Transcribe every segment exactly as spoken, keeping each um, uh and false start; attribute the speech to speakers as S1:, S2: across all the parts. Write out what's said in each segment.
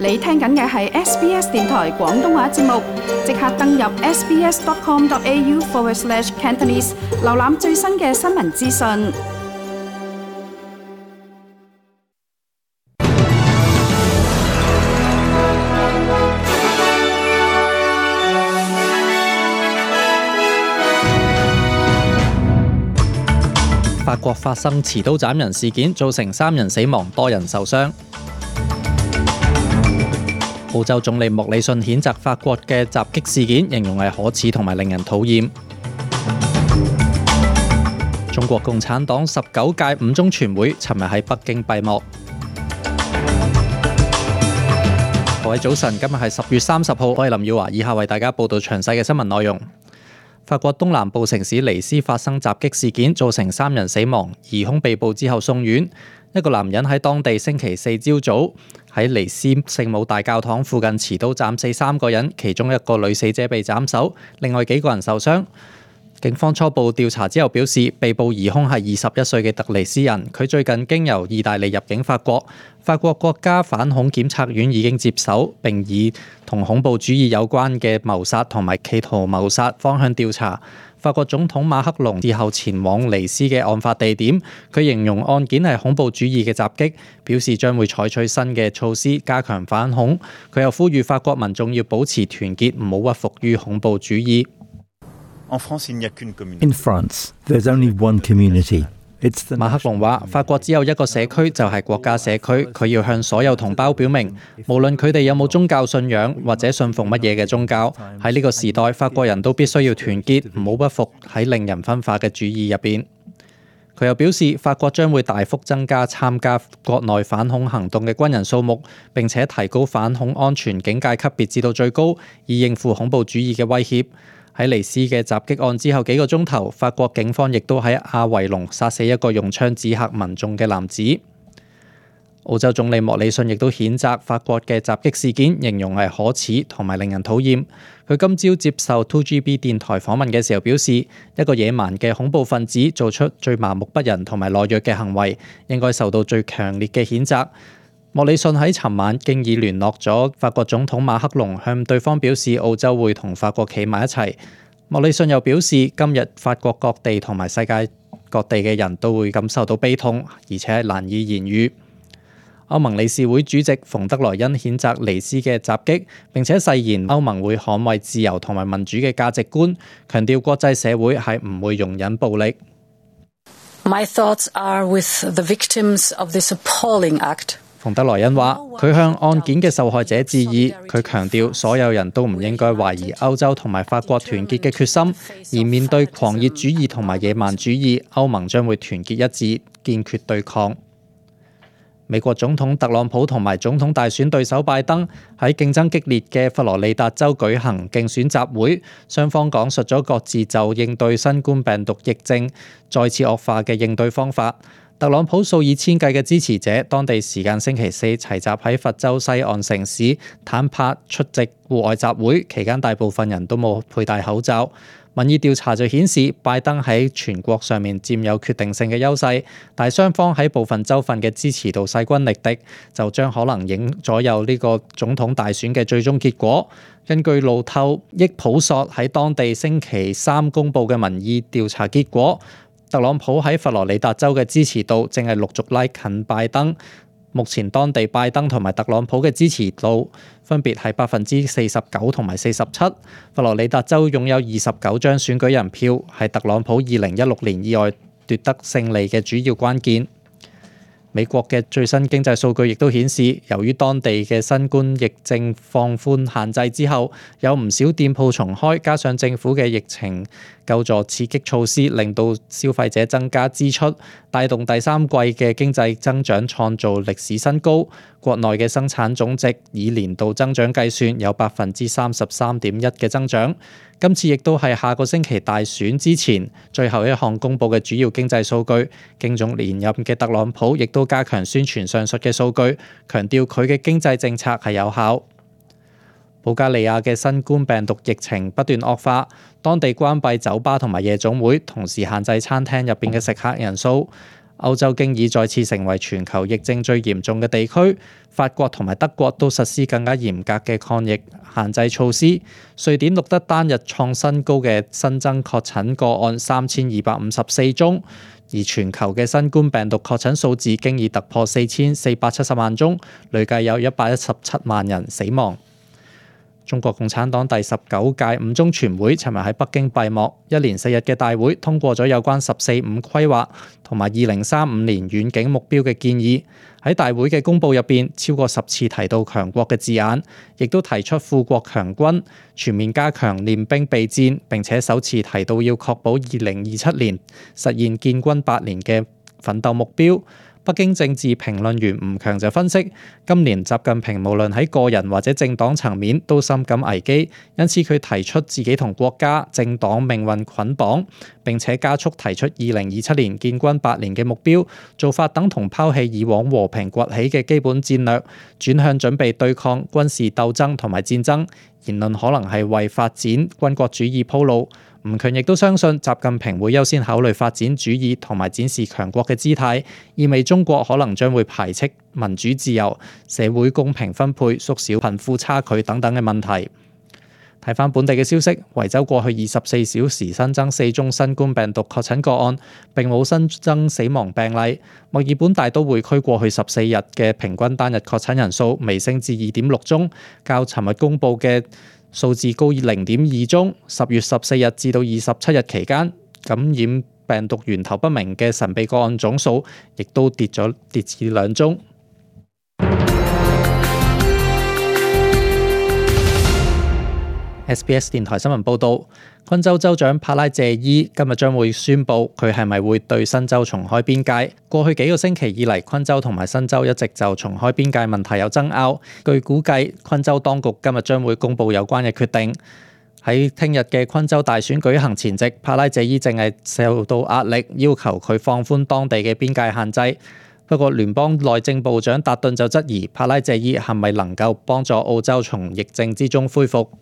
S1: 你聽緊嘅係 S B S 電台廣東話節目，即刻登入 sbs.com.au forward slash Cantonese， 瀏覽最新嘅新聞資訊。
S2: 法國發生持刀斬人事件，造成三人死亡，多人受傷。澳洲總理莫里遜譴責法國嘅襲擊事件，形容係可恥同埋令人討厭。中國共產黨十九屆五中全會尋日喺北京閉幕。各位早晨，今日係十月三十號，我係林耀華，以下為大家報道詳細嘅新聞內容。法國東南部城市尼斯發生襲擊事件，造成三人死亡，疑兇被捕之後送院。一個男人喺當地星期四朝早喺尼斯聖母大教堂附近持刀斬死三個人，其中一個女死者被斬首，另外幾個人受傷。警方初步調查之後表示，被捕疑兇係二十一歲嘅特尼斯人，佢最近經由意大利入境法國。法國國家反恐檢察院已經接手，並以同恐怖主義有關嘅謀殺同埋企圖謀殺方向調查。法國總統馬克龍之後前往尼斯嘅案發地點，佢形容案件係恐怖主義嘅襲擊，表示將會採取新嘅措施加強反恐。佢又呼籲法國民眾要保持團結，唔好屈服於恐怖主義。
S3: In France, there's only one community.
S2: 馬克龍話：法國只有一個社區，就係國家社區。佢要向所有同胞表明，無論佢哋有冇宗教信仰或者信奉乜嘢嘅宗教，喺呢個時代，法國人都必須要團結，唔好屈服喺令人分化嘅主義入邊。佢又表示，法國將會大幅增加參加國內反恐行動嘅軍人數目，並且提高反恐安全警戒級別至到最高，以應付恐怖主義嘅威脅。喺尼斯嘅襲擊案之後幾個鐘頭，法國警方亦都喺阿維隆殺死一個用槍指嚇民眾嘅男子。澳洲總理莫里遜亦都譴責法國嘅襲擊事件，形容係可恥同埋令人討厭。佢今朝接受 two G B 電台訪問嘅時候表示，一個野蠻嘅恐怖分子做出最麻木不仁同埋懦弱嘅行為，應該受到最強烈嘅譴責。莫里遜喺尋晚經已聯絡咗法國總統馬克龍，向對方表示澳洲會同法國企埋一齊。莫里遜又表示，今日法國各地同埋世界各地嘅人都會感受到悲痛，而且難以言語。歐盟理事會主席馮德萊恩譴責尼斯嘅襲擊，並且誓言歐盟會捍衛自由同埋民主嘅價值觀，強調國際社會係唔會容忍暴力。
S4: My thoughts are with the victims of this appalling act.
S2: 馮德萊恩話：佢向案件嘅受害者致意。佢強調所有人都唔應該懷疑歐洲同埋法國團結嘅決心，而面對狂熱主義同埋野蠻主義，歐盟將會團結一致，堅決對抗。美國總統特朗普同埋總統大選對手拜登喺競爭激烈嘅佛羅里達州舉行競選集會，雙方講述咗各自就應對新冠病毒疫症再次惡化嘅應對方法。特朗普數以千計嘅支持者，當地時間星期四齊集喺佛州西岸城市坦帕出席戶外集會，期間大部分人都冇佩戴口罩。民意調查就顯示，拜登喺全國上面佔有決定性嘅優勢，但係雙方喺部分州份嘅支持度勢均力敵，就將可能影左右呢個總統大選嘅最終結果。根據路透益普索喺當地星期三公佈嘅民意調查結果，特朗普喺佛羅里達州嘅支持度正係陸續拉近拜登。目前當地拜登同埋特朗普嘅支持度分別係百分之四十九同埋四十七。佛羅里達州擁有二十九張選舉人票，係特朗普二零一六年以外奪得勝利嘅主要關鍵。美國嘅最新經濟數據亦都顯示，由於當地嘅新冠疫症放寬限制之後，有唔少店鋪重開，加上政府嘅疫情救助刺激措施，令到消費者增加支出，帶動第三季嘅經濟增長創造歷史新高。國內嘅生產總值以年度增長計算，有百分之三十三點一嘅增長。今次亦都係下個星期大選之前最後一項公佈嘅主要經濟數據。競總連任嘅特朗普亦都加強宣傳上述嘅數據，強調佢嘅經濟政策係有效。保加利亞嘅新冠病毒疫情不斷惡化，當地關閉酒吧同埋夜總會，同時限制餐廳入邊嘅食客人數。 歐洲經已再次成為全球疫症最嚴重嘅地區，法國同埋德國都實施更加嚴格嘅抗疫限制措施。瑞典錄得單日創新高嘅新增確診個案三千二百五十四宗，而全球嘅新冠病毒確診數字經已突破四千四百七十萬宗，累計有一百一十七萬人死亡。中國共產黨第十九屆五中全會尋日喺北京閉幕，一連四日嘅大會通過咗有關十四五規劃同埋二零三五年遠景目標嘅建議。喺大會嘅公報入邊，超過十次提到強國嘅字眼，亦都提出富國強軍，全面加強練兵備戰，並且首次提到要確保二零二七年實現建軍百年嘅奮鬥目標。北京政治評論員吳強就分析，今年習近平無論喺個人或者政黨層面都深感危機，因此佢提出自己同國家政黨命運捆綁，並且加速提出二零二七年建軍百年嘅目標，做法等同拋棄以往和平崛起嘅基本戰略，轉向準備對抗軍事鬥爭同埋戰爭，言論可能係為發展軍國主義鋪路。吳強亦都相信習近平會優先考慮發展主義同埋展示強國嘅姿態，意味中國可能將會排斥民主自由、社會公平分配、縮小貧富差距等等嘅問題。睇返本地嘅消息，維州過去二十四小時新增四宗新冠病毒確診個案，並冇新增死亡病例。墨爾本大都會區過去十四日嘅平均單日確診人數微升至二點六宗，較尋日公佈嘅數字高零點二宗。十月十四日至到二十七日期間，感染病毒源頭不明嘅神秘個案總數亦都跌咗跌至兩宗。S B S 電台新聞報導，昆州州長帕拉謝伊今日將會宣布佢係咪會對新州重開邊界。過去幾個星期以嚟，昆州同埋新州一直就重開邊界問題有爭拗。據估計，昆州當局今日將會公布有關嘅決定。喺聽日嘅昆州大選舉行前夕，帕拉謝伊正係受到壓力，要求佢放寬當地嘅邊界限制。不過，聯邦內政部長達頓就質疑帕拉謝伊係咪能夠幫助澳洲從疫症之中恢復。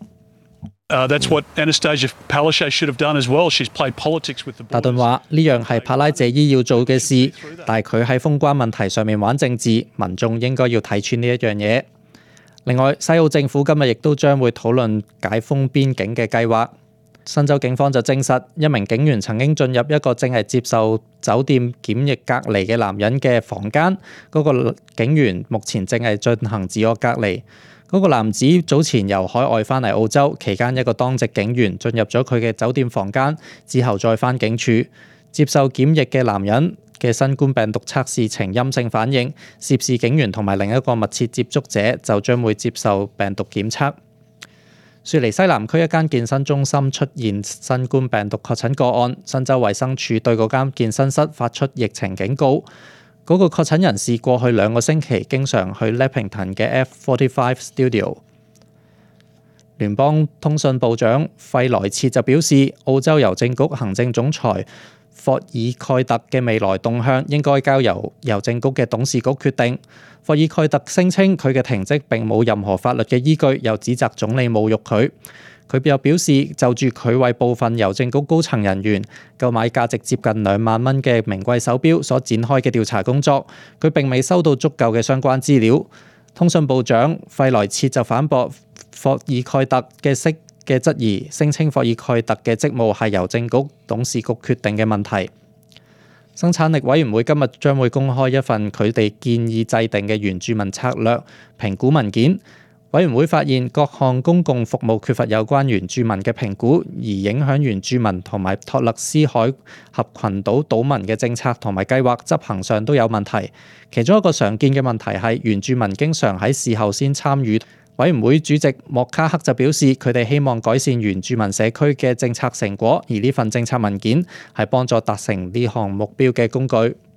S5: Uh, that's what Anastasia Palaszczuk should have done as well. She's played politics with the borders.
S2: 達頓話：呢樣係帕拉謝伊要做嘅事，但係佢喺封關問題上面玩政治，民眾應該要睇穿呢一樣嘢。另外，西澳政府今日亦都將會討論解封邊境嘅計劃。新州警方就證實，一名警員曾經進入一個正係接受酒店檢疫隔離嘅男人嘅房間，嗰、那個警員目前正係進行自我隔離。嗰個男子早前由海外返嚟澳洲，期間一個當值警員進入咗佢嘅酒店房間，之後再返警署接受檢疫嘅男人嘅新冠病毒測試呈陰性反應，涉事警員同埋另一個密切接觸者就將會接受病毒檢測。雪梨西南區一間健身中心出現新冠病毒確診個案，新州衛生署對嗰間健身室發出疫情警告。嗰個確診人士過去兩個星期經常去 Leppington 嘅 F 四十五 Studio。聯邦通訊部長費萊切就表示，澳洲郵政局行政總裁霍爾蓋特嘅未來動向應該交由郵政局嘅董事局決定。霍爾蓋特聲稱佢嘅停職並冇任何法律嘅依據，又指責總理侮辱佢。佢又表示，就住佢為部分郵政局高層人員購買價值接近兩萬蚊嘅名貴手錶所展開嘅調查工作，佢並未收到足夠嘅相關資料。通訊部長費萊切就反駁霍爾蓋特嘅息嘅質疑，聲稱霍爾蓋特嘅職務係郵政局董事局決定嘅問題。生產力委員會今日將會公開一份佢哋建議制定嘅原住民策略評估文件。委員會發現各項公共服務缺乏有關原住民嘅評估，而影響原住民同埋托勒斯海峽群島島民嘅政策同埋計劃執行上都有問題。其中一個常見嘅問題係原住民經常喺事後先參與。委員會主席莫卡克就表示，佢哋希望改善原住民社區嘅政策成果，而呢份政策文件係幫助達成呢項目標嘅工具。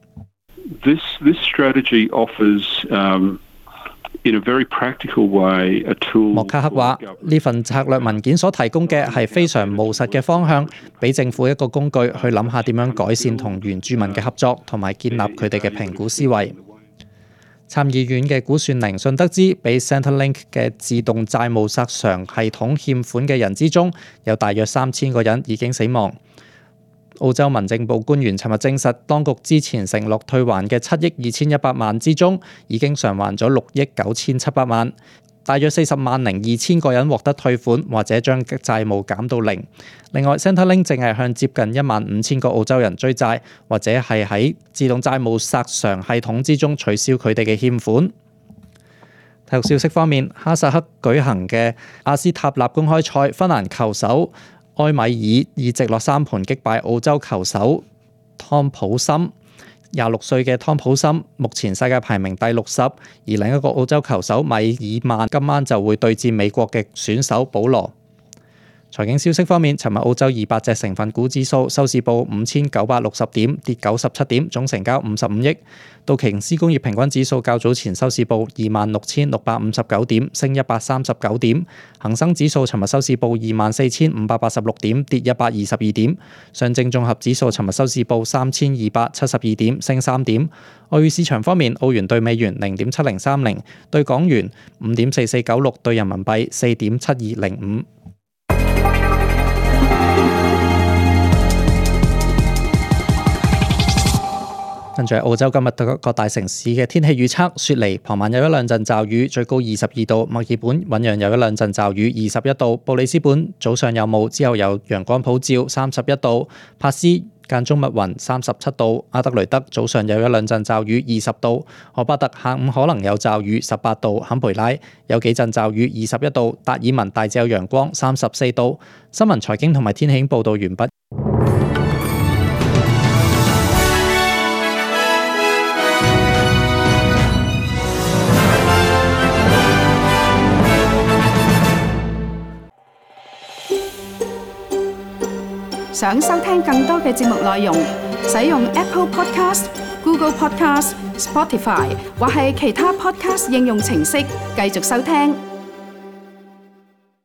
S6: This, this strategy offers, um In a very practical way, a tool.
S2: 莫卡克話：呢份策略文件所提供嘅係非常務實嘅方向，俾政府一個工具去諗下點樣改善同原住民嘅合作，同埋建立佢哋嘅評估思維。參議院嘅估算聆訊得知，俾 Centrelink 嘅自動債務索償系統欠款嘅人之中，有大約三千個人已經死亡。 澳洲民政部官員尋日證實，當局之前承諾退還嘅七億二千一百萬之中，已經償還咗六億九千七百萬。大約四十萬零二千個人獲得退款，或者將債務減到零。另外 ，Centrelink 正係向接近一萬五千個澳洲人追債，或者係喺自動債務索償系統之中取消佢哋嘅欠款。體育消息方面，哈薩克舉行嘅阿斯塔納公開賽，芬蘭球手埃米爾以直落三盤擊敗澳洲球手湯普森。廿六歲嘅湯普森目前世界排名第六十，而另一個澳洲球手米爾曼今晚就會對戰美國嘅選手保羅。財經消息方面，尋日澳洲二百隻成分股指數收市報五千九百六十點，跌九十七點，總成交五十五億。道瓊斯工業平均指數較早前收市報二萬六千六百五十九點，升一百三十九點。恒生指數尋日收市報二萬四千五百八十六點，跌一百二十二點。上證綜合指數尋日收市報三千二百七十二點，升三點。外匯市場方面，澳元對美元零點七零三零，對港元五點四四九六，對人民幣四點七二零五。跟住係澳洲今日對各大城市嘅天氣預測：雪梨傍晚有一兩陣驟雨，最高二十二度；墨爾本醞釀有一兩陣驟雨，二十一度；布里斯本早上有霧，之後有陽光普照，三十一度；帕斯間中密雲，三十七度；阿德雷德早上有一兩陣驟雨，二十度；荷巴特下午可能有驟雨，十八度；坎培拉有幾陣驟雨，二十一度；達爾文大致有陽光，三十四度。新聞、財經同埋天氣報導完畢。
S1: 想收聽更多嘅節目內容，使用 Apple Podcast、Google Podcast、Spotify 或係其他 Podcast 應用程式繼續收聽。